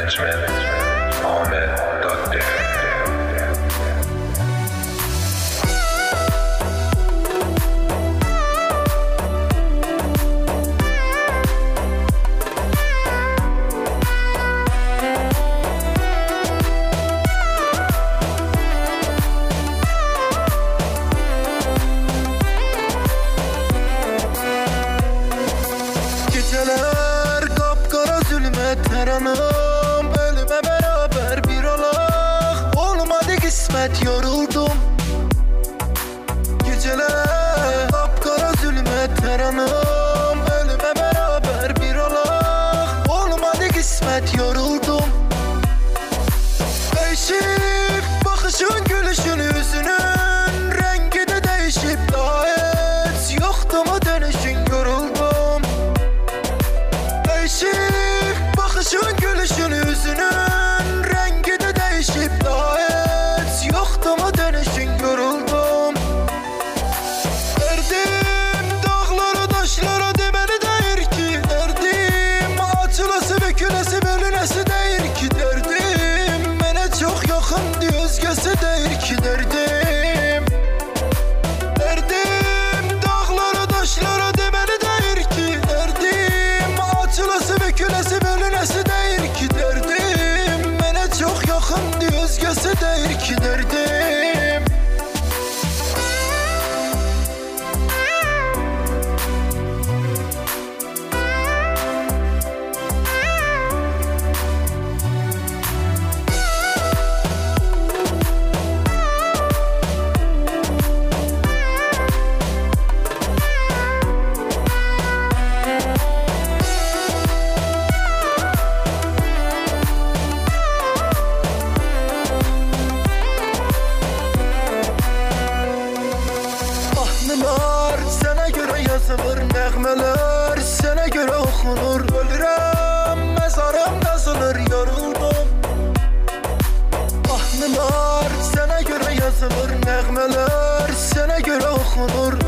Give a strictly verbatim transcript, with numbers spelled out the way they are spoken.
management, Ahmet Dottir. Geceler kapkara zulmet her anım, ölüme beraber bir olak. Olmadı kısmet, yoruldum. Geceler kapkara zulmet her anım, ölüme beraber bir olak. Olmadı kısmet, yoruldum. Değişip bakışın, gülüşün, yüzünün rengi de değişip daha hiç yoktu mu dönüşün, yoruldum. Değişip bakışın, gülüşün, yüzünün rengi de değişip daha hiç yoktu mu dönüşün, yoruldum. Derdim dağlara taşlara demeli değil ki, derdim açılası bükülesi bölünesi değil ki, derdim bana çok yakın özgesi değil ki, derdim. Derdim dağlara taşlara demeli değil ki, derdim açılası bükülesi bölünesi değil ki, derdim bana çok yakın özgesi değil ki, derdim. Mahnılar sana göre yazılır, nəğmələr sana göre okunur. Ölürəm, mezarım kazılır, yoruldum. Mahnılar sana göre yazılır, nəğmələr sana göre okunur.